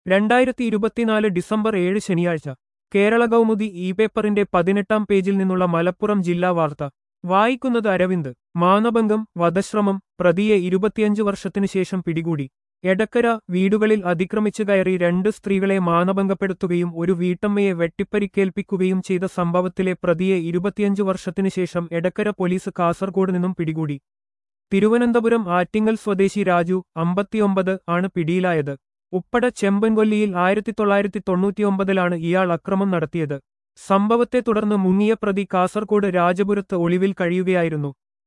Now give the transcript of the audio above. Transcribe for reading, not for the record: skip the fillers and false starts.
2024 December 7 ശനിയാഴ്ച കേരള കൗമുദി പേപ്പറിന്റെ 18-ാം പേജിൽ നിന്നുള്ള മലപ്പുറം ജില്ലാ വാർത്ത വായിക്കുന്നത് അരവിന്ദ്. മാനഭംഗം വധശ്രമം പ്രതിയെ 25 വർഷത്തിനു ശേഷം പിടികൂടി. എടക്കര വീടുകളിൽ അതിക്രമിച്ചു കയറി 2 സ്ത്രീകളെ മാനഭംഗപ്പെടുത്തുകയും ഒരു വീട്ടമ്മയെ വെട്ടിപ്പരിക്കേൽപ്പിക്കുകയും ചെയ്ത സംഭവത്തിലെ പ്രതിയെ 25 വർഷത്തിനു ശേഷം എടക്കര പോലീസ് കാസർഗോഡ് നിന്നും പിടികൂടി. തിരുവനന്തപുരം ആറ്റിങ്ങൽ സ്വദേശി രാജു 59 ആണ് പിടിയിലായത്. ഉപ്പട ചെമ്പൻകൊല്ലിയിൽ 1999-ലാണ് ഇയാൾ അക്രമം നടത്തിയത്. സംഭവത്തെ തുടർന്ന് മുങ്ങിയ പ്രതി കാസർഗോഡ് രാജപുരത്ത് ഒളിവിൽ കഴിയുകയായിരുന്നു.